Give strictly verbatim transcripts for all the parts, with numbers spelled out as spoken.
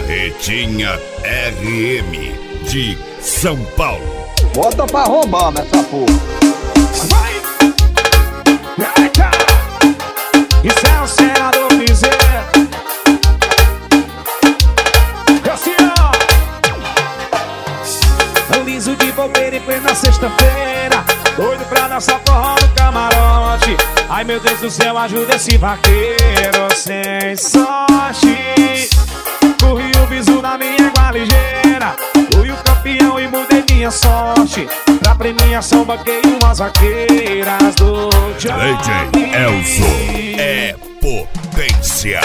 Carretinha R M de São Paulo. Bota pra roubar nessa porra. Vai! Eita! Isso é o senador Piseiro. Assim, ó. Liso de bobeira em plena sexta-feira, doido pra dançar forró no camarote. Ai meu Deus do céu, ajuda esse vaqueiro sem sorte. Corri o bisu na minha égua ligeira, fui o campeão e mudei minha sorte. Pra premiação banquei umas vaqueiras do D J Elzo é potência.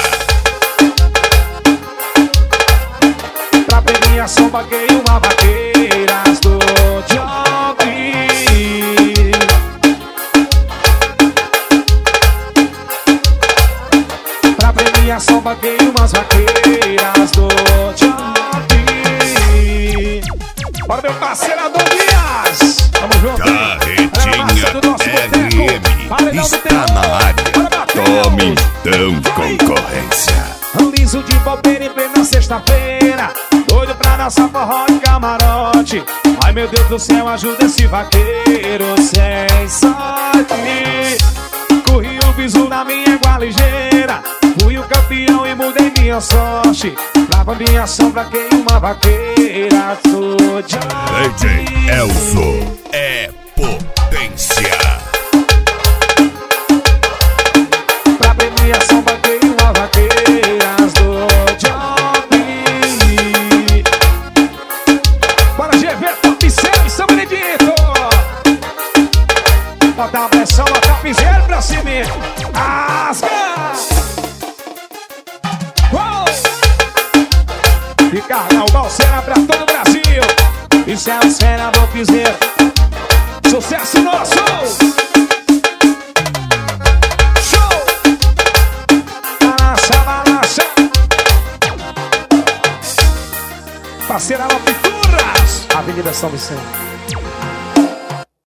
Pra premiação banquei uma vaqueiras do Johnny. Pra premiação banquei umas vaqueiras do Johnny. Bora meu parceiro Adão Dias, tamo junto. Carretinha R M está na área. Tome então concorrência. Liso de bobeira em plena sexta-feira, doido pra dançar forró de camarote. Ai meu Deus do céu, ajuda esse vaqueiro sem sorte. Corri o bisu na minha égua ligeira, fui o campeão e mudei minha sorte. Pra minha sombra quem uma vaqueira do D J Elzo é potência. Pra premiação banquei uma vaqueiras do Johnny. Bora G V, Top seis, São Benedito. Bota a pressão, bota a piseira pra cima. Asca! Uou! E carnaval cena pra todo o Brasil. Isso é o cena do piseiro. Sucesso nosso! Parceira Pinturas, Avenida São Vicente.